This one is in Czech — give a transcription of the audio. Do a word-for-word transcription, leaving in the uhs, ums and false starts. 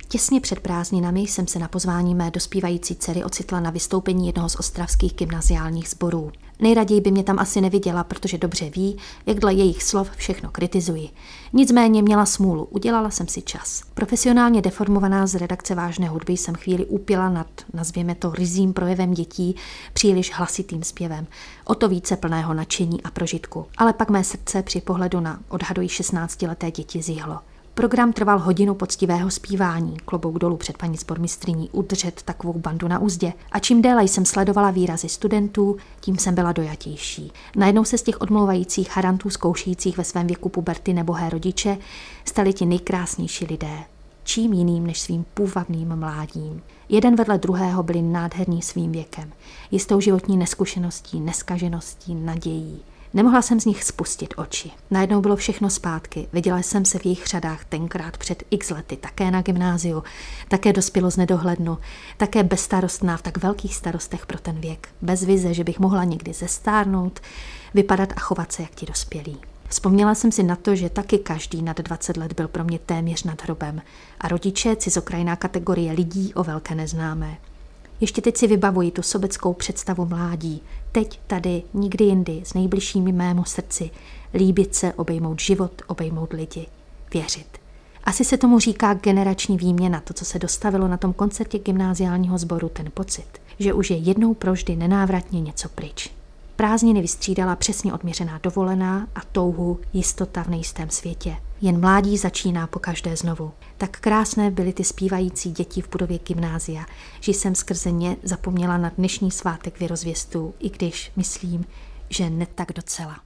Těsně před prázdninami jsem se na pozvání mé dospívající dcery ocitla na vystoupení jednoho z ostravských gymnaziálních sborů. Nejraději by mě tam asi neviděla, protože dobře ví, jak dle jejich slov všechno kritizuji. Nicméně měla smůlu, udělala jsem si čas. Profesionálně deformovaná z redakce Vážné hudby jsem chvíli úpěla nad, nazvěme to, ryzím projevem dětí, příliš hlasitým zpěvem. O to více plného nadšení a prožitku. Ale pak mé srdce při pohledu na odhadují šestnáctileté děti zihlo. Program trval hodinu poctivého zpívání, klobouk dolů před paní sbormistryní udržet takovou bandu na uzdě. A čím déle jsem sledovala výrazy studentů, tím jsem byla dojatější. Najednou se z těch odmlouvajících harantů zkoušejících ve svém věku puberty nebohé rodiče stali ti nejkrásnější lidé. Čím jiným než svým půvabným mládím. Jeden vedle druhého byli nádherní svým věkem, jistou životní neskušeností, neskažeností, nadějí. Nemohla jsem z nich spustit oči. Najednou bylo všechno zpátky. Viděla jsem se v jejich řadách tenkrát před x lety, také na gymnáziu, také dospělo z nedohlednu, také bezstarostná v tak velkých starostech pro ten věk. Bez vize, že bych mohla někdy zestárnout, vypadat a chovat se jak ti dospělí. Vzpomněla jsem si na to, že taky každý nad dvacet let byl pro mě téměř nad hrobem a rodiče cizokrajná kategorie lidí o velké neznámé. Ještě teď si vybavuji tu sobeckou představu mládí. Teď, tady, nikdy jindy, s nejbližšími mému srdci. Líbit se, obejmout život, obejmout lidi. Věřit. Asi se tomu říká generační výměna, to, co se dostavilo na tom koncertě gymnáziálního sboru, ten pocit, že už je jednou provždy nenávratně něco pryč. Prázdniny vystřídala přesně odměřená dovolená a touhu jistota v nejistém světě. Jen mládí začíná pokaždé znovu. Tak krásné byly ty zpívající děti v budově gymnázia, že jsem skrze ně zapomněla na dnešní svátek věrozvěstů, i když myslím, že ne tak docela.